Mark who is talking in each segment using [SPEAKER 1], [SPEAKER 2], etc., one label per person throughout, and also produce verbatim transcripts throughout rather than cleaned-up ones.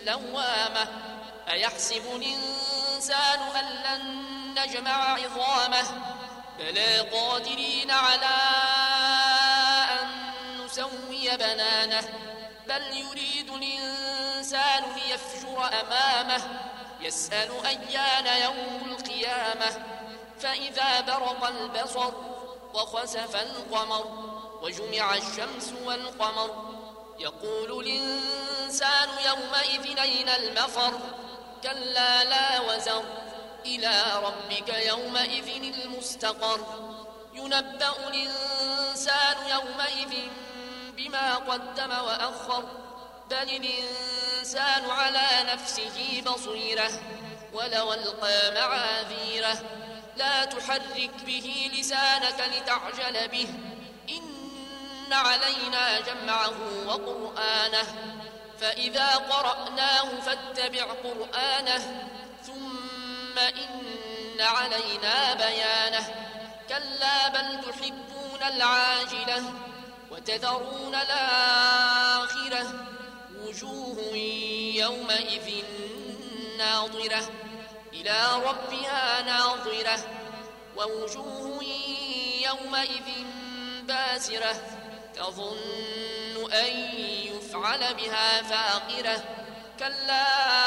[SPEAKER 1] لوامة أيحسب الإنسان أن لن نجمع عظامه بلى قادرين على أن نسوي بنانه بل يريد الإنسان ليفجر أمامه يسأل أيان يوم القيامة فإذا برق البصر وخسف القمر وجمع الشمس والقمر يقول الإنسان يومئذ أين المفر كلا لا وزر إلى ربك يومئذ المستقر ينبأ الإنسان يومئذ بما قدم وأخر بل الإنسان على نفسه بصيرة ولو ألقى معاذيره لا تحرك به لسانك لتعجل به إن علينا جمعه وقرآنه فإذا قرأناه فاتبع قرآنه ثم إن علينا بيانه كلا بل تحبون العاجلة وتذرون الآخرة وجوه يومئذ ناظرة إلى ربها ناظرة ووجوه يومئذ باسرة تظن أن يفعل بها فاقرة كلا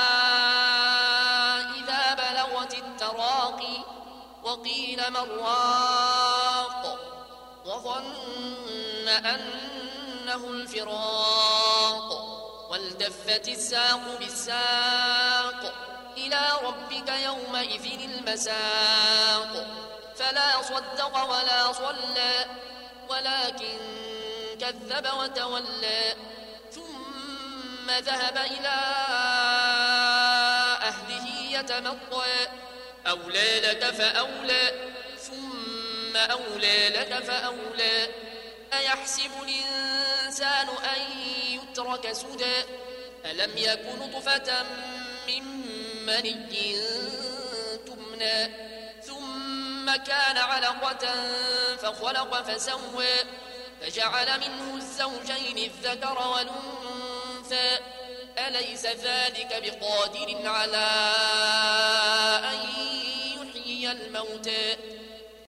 [SPEAKER 1] إذا بلغت التراقي وقيل من راق وظن أنه الفراق والتفت الساق بالساق إلى ربك يومئذ المساق فلا صدق ولا صلى ولكن كذب وتولى ثم ذهب إلى أهله يتمطى أولى لك فأولى ثم أولى لك فأولى أيحسب الإنسان أن يترك سدى ألم يكن نطفة من مني تمنى ثم كان علقة فخلق فسوى فجعل منه الزوجين الذكر والأنثى أليس ذلك بقادر على أن يحيي الموتى